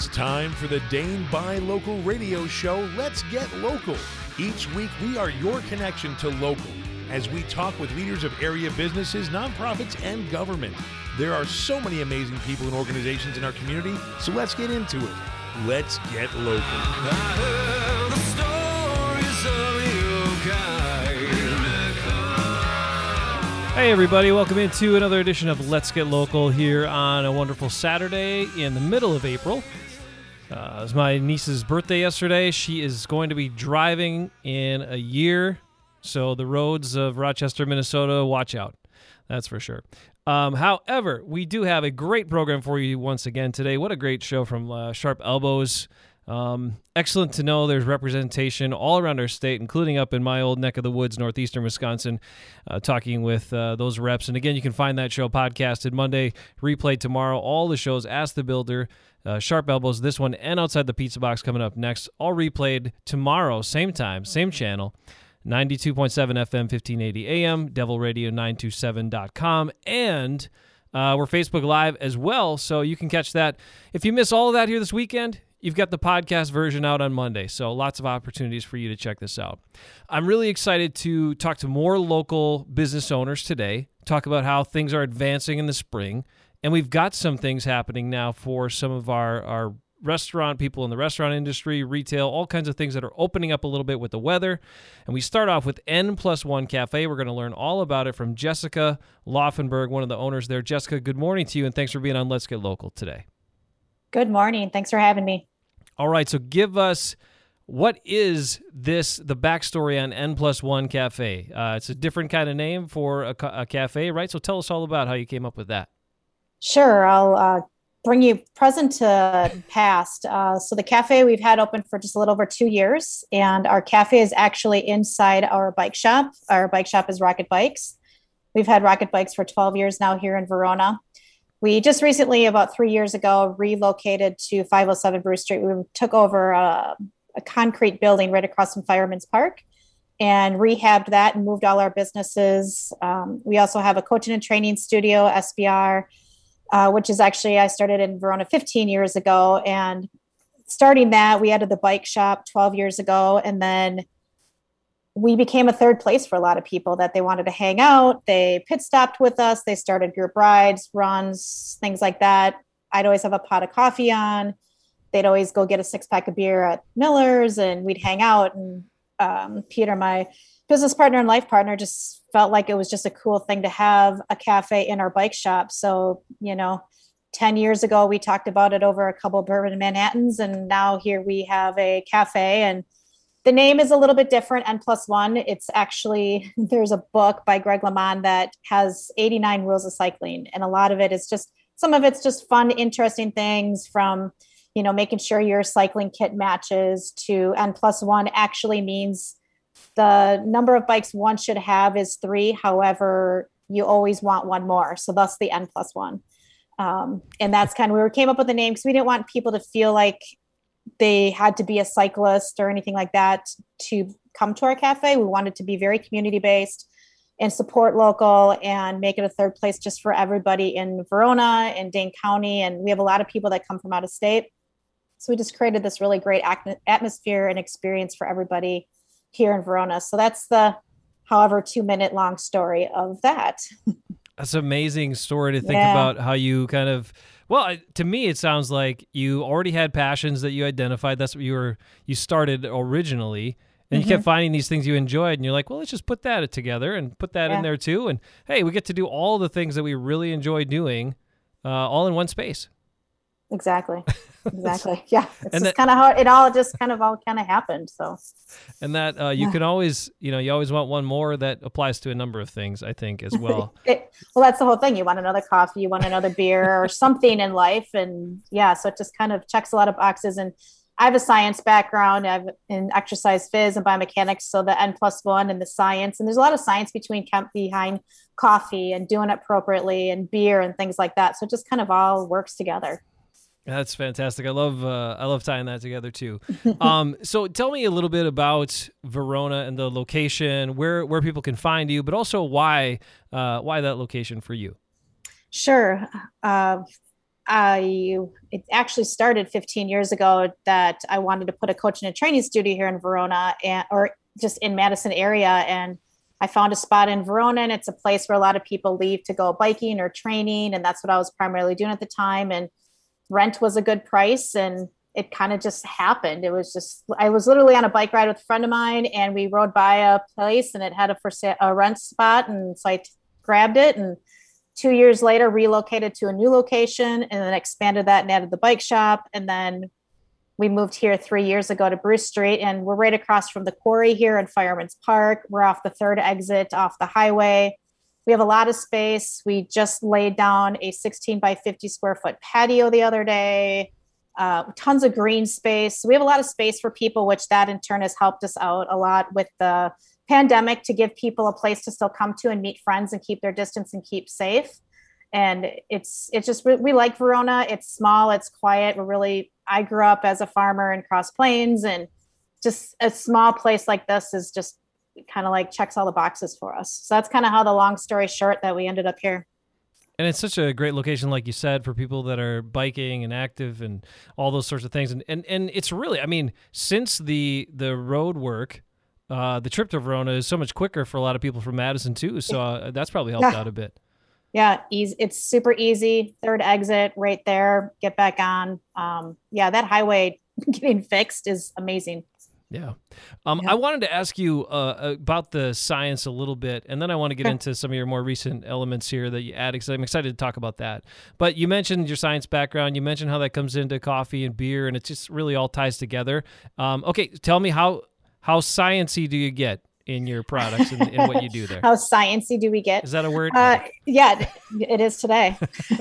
It's time for the Dane Buy Local radio show, Let's Get Local. Each week, we are your connection to local as we talk with leaders of area businesses, nonprofits, and government. There are so many amazing people and organizations in our community, so let's get into it. Let's get local. I heard the stories of your kind. Hey everybody, welcome into another edition of Let's Get Local here on a wonderful Saturday in the middle of April. It was my niece's birthday yesterday. She is going to be driving in a year, so the roads of Rochester, Minnesota, watch out. That's for sure. However, we do have a great program for you once again today. What a great show from Sharp Elbows. Excellent to know there's representation all around our state, including up in my old neck of the woods, northeastern Wisconsin, talking with those reps. And again, you can find that show podcasted Monday, replayed tomorrow. All the shows, Ask the Builder, Sharp Elbows, this one, and Outside the Pizza Box coming up next, all replayed tomorrow, same time, same channel. 92.7 FM, 1580 AM, devilradio927.com, and we're Facebook Live as well, so you can catch that. If you miss all of that here this weekend, you've got the podcast version out on Monday, so lots of opportunities for you to check this out. I'm really excited to talk to more local business owners today, talk about how things are advancing in the spring, and we've got some things happening now for some of our restaurant people in the restaurant industry, retail, all kinds of things that are opening up a little bit with the weather. And we start off with N+1 Cafe. We're going to learn all about it from Jessica Laufenberg, one of the owners there. Jessica, good morning to you, and thanks for being on Let's Get Local today. Good morning. Thanks for having me. All right, so give us, what is this, the backstory on N+1 Cafe? It's a different kind of name for a cafe, right? So tell us all about how you came up with that. Sure. I'll bring you present to past. So the cafe we've had open for just a little over 2 years, and our cafe is actually inside our bike shop. Our bike shop is Rocket Bikes. We've had Rocket Bikes for 12 years now here in Verona. We just recently, about 3 years ago, relocated to 507 Bruce Street. We took over a concrete building right across from Fireman's Park and rehabbed that and moved all our businesses. We also have a coaching and training studio, SBR, which is actually, I started in Verona 15 years ago. And starting that, we added the bike shop 12 years ago. And then we became a third place for a lot of people that they wanted to hang out. They pit stopped with us. They started group rides, runs, things like that. I'd always have a pot of coffee on. They'd always go get a 6-pack of beer at Miller's and we'd hang out. And Peter, my business partner and life partner, just felt like it was just a cool thing to have a cafe in our bike shop. So, 10 years ago, we talked about it over a couple of bourbon Manhattans, and now here we have a cafe, and the name is a little bit different, N+1. It's actually, there's a book by Greg LeMond that has 89 rules of cycling. And a lot of it is just, some of it's just fun, interesting things from, making sure your cycling kit matches, to N+1 actually means the number of bikes one should have is 3. However, you always want one more. So that's the N+1. And that's kind of, we came up with the name because we didn't want people to feel like they had to be a cyclist or anything like that to come to our cafe. We wanted to be very community-based and support local and make it a third place just for everybody in Verona and Dane County. And we have a lot of people that come from out of state. So we just created this really great atmosphere and experience for everybody here in Verona. So that's the, however, 2-minute long story of that. That's an amazing story to think about how you kind of, well, to me, it sounds like you already had passions that you identified. That's what you started originally, and you kept finding these things you enjoyed, and you're like, well, let's just put that together and put that in there too. And hey, we get to do all the things that we really enjoy doing, all in one space. Exactly. Yeah. It's just kind of how it all just kind of happened. So, and that you can always, you always want one more. That applies to a number of things, I think, as well. Well, that's the whole thing. You want another coffee, you want another beer or something in life. And so it just kind of checks a lot of boxes. And I have a science background. I've in exercise phys and biomechanics. So the N+1 and the science, and there's a lot of science behind coffee and doing it appropriately and beer and things like that. So it just kind of all works together. That's fantastic. I love tying that together too. So tell me a little bit about Verona and the location, where people can find you, but also why that location for you. Sure. it actually started 15 years ago that I wanted to put a coaching and training studio here in Verona or just in Madison area. And I found a spot in Verona, and it's a place where a lot of people leave to go biking or training. And that's what I was primarily doing at the time. And rent was a good price, and it kind of just happened. I was literally on a bike ride with a friend of mine, and we rode by a place and it had a rent spot. And so I grabbed it, and 2 years later relocated to a new location, and then expanded that and added the bike shop. And then we moved here 3 years ago to Bruce Street, and we're right across from the quarry here in Fireman's Park. We're off the third exit off the highway. We have a lot of space. We just laid down a 16 by 50 square foot patio the other day. Tons of green space. We have a lot of space for people, which that in turn has helped us out a lot with the pandemic, to give people a place to still come to and meet friends and keep their distance and keep safe. And it's just, we like Verona. It's small, it's quiet. I grew up as a farmer in Cross Plains, and just a small place like this is just kind of like checks all the boxes for us. So that's kind of how the long story short that we ended up here. And it's such a great location, like you said, for people that are biking and active and all those sorts of things. And it's really, I mean, since the road work, the trip to Verona is so much quicker for a lot of people from Madison too. So that's probably helped out a bit. Yeah, easy. It's super easy. Third exit right there. Get back on. That highway getting fixed is amazing. Yeah. I wanted to ask you about the science a little bit, and then I want to get into some of your more recent elements here that you added, because I'm excited to talk about that. But you mentioned your science background. You mentioned how that comes into coffee and beer, and it just really all ties together. Okay, tell me how sciencey do you get in your products and what you do there? How sciencey do we get? Is that a word? Yeah, it is today.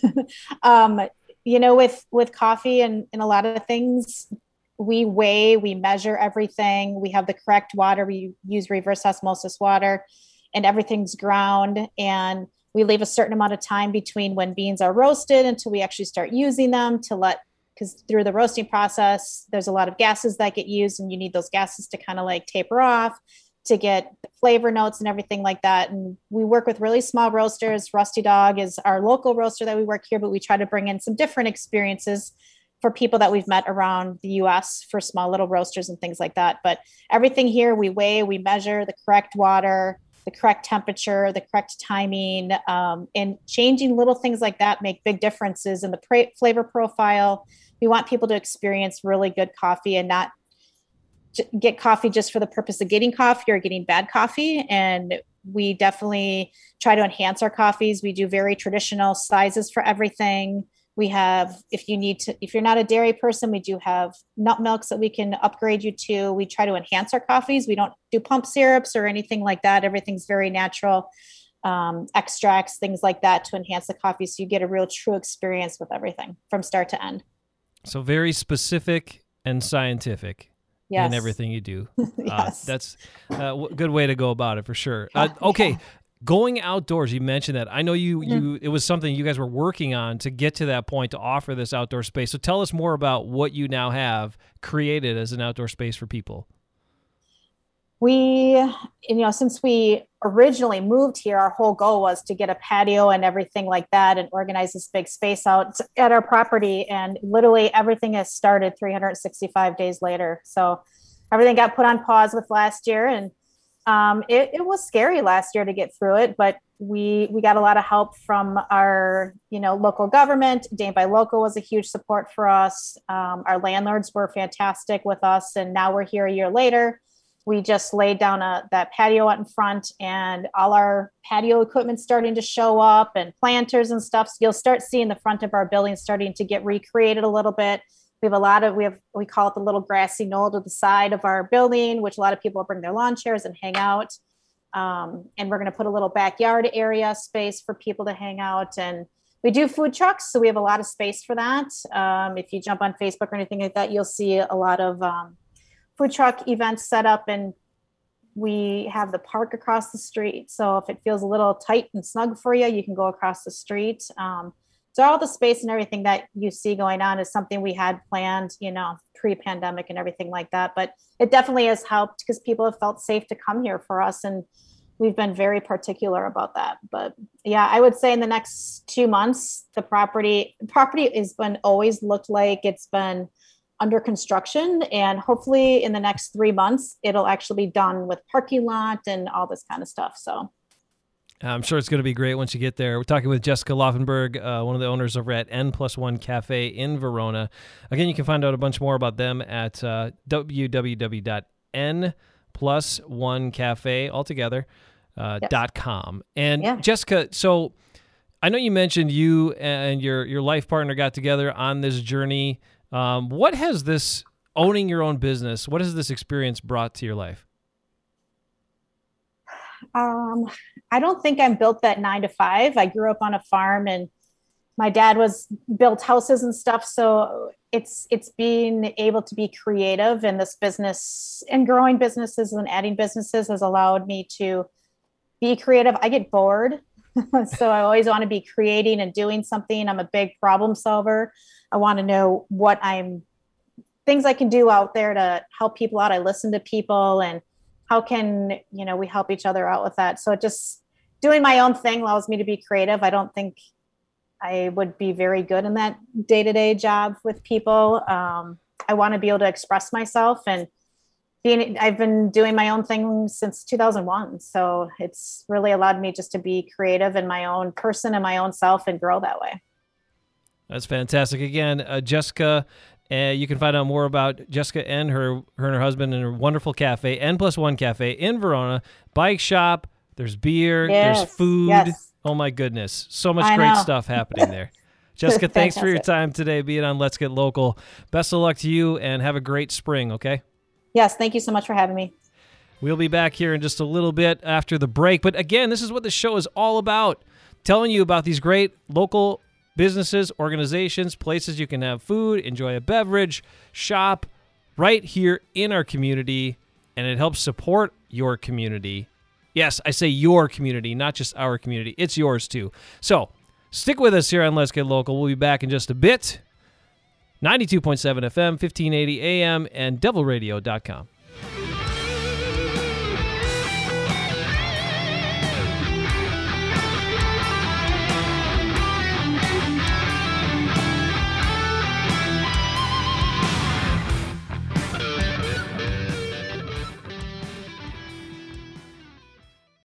With coffee and a lot of things, we weigh, we measure everything. We have the correct water. We use reverse osmosis water, and everything's ground. And we leave a certain amount of time between when beans are roasted until we actually start using them because through the roasting process, there's a lot of gases that get used, and you need those gases to kind of like taper off to get the flavor notes and everything like that. And we work with really small roasters. Rusty Dog is our local roaster that we work here, but we try to bring in some different experiences for people that we've met around the US for small little roasters and things like that. But everything here, we weigh, we measure the correct water, the correct temperature, the correct timing, and changing little things like that make big differences in the flavor profile. We want people to experience really good coffee and not get coffee just for the purpose of getting coffee or getting bad coffee. And we definitely try to enhance our coffees. We do very traditional sizes for everything. We have, if you're not a dairy person, we do have nut milks that we can upgrade you to. We try to enhance our coffees. We don't do pump syrups or anything like that. Everything's very natural, extracts, things like that to enhance the coffee. So you get a real true experience with everything from start to end. So very specific and scientific in everything you do. Yes. That's a good way to go about it for sure. Okay. Going outdoors, you mentioned that. I know it was something you guys were working on to get to that point to offer this outdoor space. So tell us more about what you now have created as an outdoor space for people. Since we originally moved here, our whole goal was to get a patio and everything like that and organize this big space out at our property. And literally everything has started 365 days later. So everything got put on pause with last year, and it was scary last year to get through it, but we got a lot of help from our, local government. Dane by Local was a huge support for us. Our landlords were fantastic with us. And now we're here a year later. We just laid down that patio out in front, and all our patio equipment starting to show up, and planters and stuff. So you'll start seeing the front of our building starting to get recreated a little bit. We call it the little grassy knoll to the side of our building, which a lot of people bring their lawn chairs and hang out. And we're going to put a little backyard area space for people to hang out. And we do food trucks, so we have a lot of space for that. If you jump on Facebook or anything like that, you'll see a lot of food truck events set up, and we have the park across the street. So if it feels a little tight and snug for you, you can go across the street. So all the space and everything that you see going on is something we had planned, pre-pandemic and everything like that. But it definitely has helped because people have felt safe to come here for us. And we've been very particular about that. But yeah, I would say in the next 2 months, the property has been always looked like it's been under construction, and hopefully in the next 3 months, it'll actually be done with parking lot and all this kind of stuff. So I'm sure it's going to be great once you get there. We're talking with Jessica Laufenberg, one of the owners over at N+1 Cafe in Verona. Again, you can find out a bunch more about them at www.n+1cafe altogether .com. And Jessica, so I know you mentioned you and your life partner got together on this journey. What has this owning your own business, what has this experience brought to your life? I don't think I'm built that 9 to 5. I grew up on a farm, and my dad built houses and stuff. So it's being able to be creative in this business, and growing businesses and adding businesses has allowed me to be creative. I get bored. So I always want to be creating and doing something. I'm a big problem solver. I want to know things I can do out there to help people out. I listen to people, and how can, we help each other out with that. So just doing my own thing allows me to be creative. I don't think I would be very good in that day-to-day job with people. I want to be able to express myself, and I've been doing my own thing since 2001. So it's really allowed me just to be creative in my own person and my own self and grow that way. That's fantastic. Again, Jessica, you can find out more about Jessica and her and her husband and her wonderful cafe, N+1 Cafe in Verona. Bike shop, there's beer, there's food. Yes. Oh my goodness. So much great stuff happening there. Jessica, thanks for your time today being on Let's Get Local. Best of luck to you, and have a great spring, okay? Yes, thank you so much for having me. We'll be back here in just a little bit after the break. But again, this is what the show is all about, telling you about these great local businesses, organizations, places you can have food, enjoy a beverage, shop right here in our community, and it helps support your community. Yes, I say your community, not just our community. It's yours too. So stick with us here on Let's Get Local. We'll be back in just a bit. 92.7 FM, 1580 AM, and devilradio.com.